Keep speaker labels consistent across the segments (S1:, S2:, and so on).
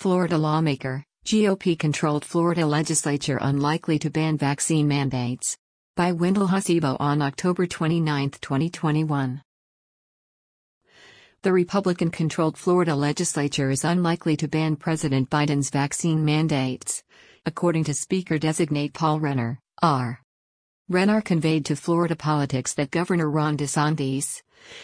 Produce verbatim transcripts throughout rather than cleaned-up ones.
S1: Florida lawmaker, G O P-controlled Florida legislature unlikely to ban vaccine mandates. By Wendell Hasibo on October twenty-ninth, twenty twenty-one. The Republican-controlled Florida legislature is unlikely to ban President Biden's vaccine mandates, according to Speaker-designate Paul Renner, R. Renner conveyed to Florida politics that Governor Ron DeSantis,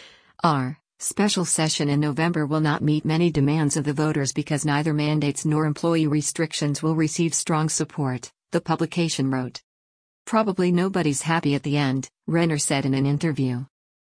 S1: R. special session in November will not meet many demands of the voters because neither mandates nor employee restrictions will receive strong support, the publication wrote. Probably nobody's happy at the end, Renner said in an interview.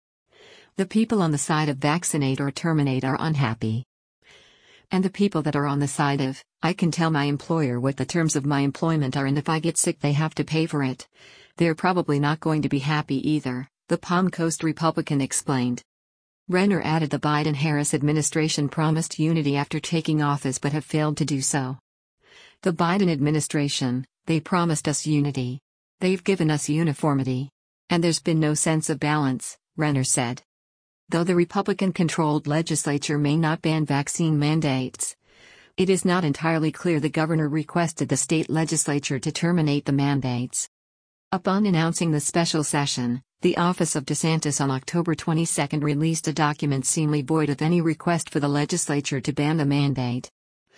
S1: The people on the side of vaccinate or terminate are unhappy. And the people that are on the side of, I can tell my employer what the terms of my employment are and if I get sick they have to pay for it, they're probably not going to be happy either, the Palm Coast Republican explained. Renner added the Biden-Harris administration promised unity after taking office but have failed to do so. The Biden administration, they promised us unity. They've given us uniformity. And there's been no sense of balance, Renner said. Though the Republican-controlled legislature may not ban vaccine mandates, it is not entirely clear the governor requested the state legislature to terminate the mandates. Upon announcing the special session, the Office of DeSantis on October twenty-second released a document seemingly void of any request for the legislature to ban the mandate.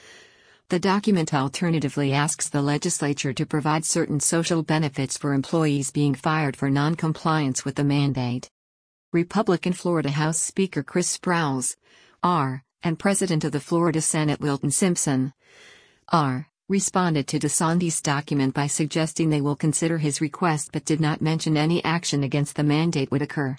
S1: The document alternatively asks the legislature to provide certain social benefits for employees being fired for non-compliance with the mandate. Republican Florida House Speaker Chris Sprowls, R., and President of the Florida Senate Wilton Simpson, R., responded to DeSantis' document by suggesting they will consider his request but did not mention any action against the mandate would occur.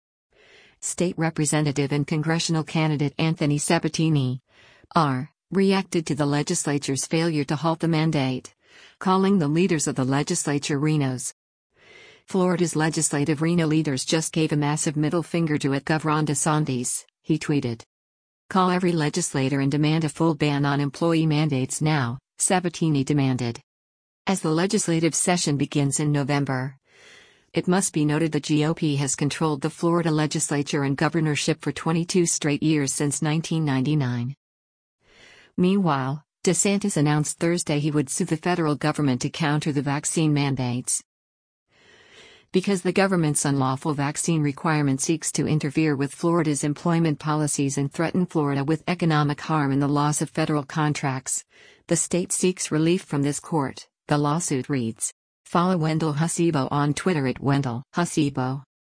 S1: State Representative and congressional candidate Anthony Sabatini, R., reacted to the legislature's failure to halt the mandate, calling the leaders of the legislature Rhinos. Florida's legislative Rhino leaders just gave a massive middle finger to it Gov Ron DeSantis, he tweeted. Call every legislator and demand a full ban on employee mandates now, Sabatini demanded. As the legislative session begins in November, it must be noted the G O P has controlled the Florida legislature and governorship for twenty-two straight years since nineteen ninety-nine. Meanwhile, DeSantis announced Thursday he would sue the federal government to counter the vaccine mandates. Because the government's unlawful vaccine requirement seeks to interfere with Florida's employment policies and threaten Florida with economic harm and the loss of federal contracts, the state seeks relief from this court, the lawsuit reads. Follow Wendell Hasibo on Twitter at Wendell Hasibo.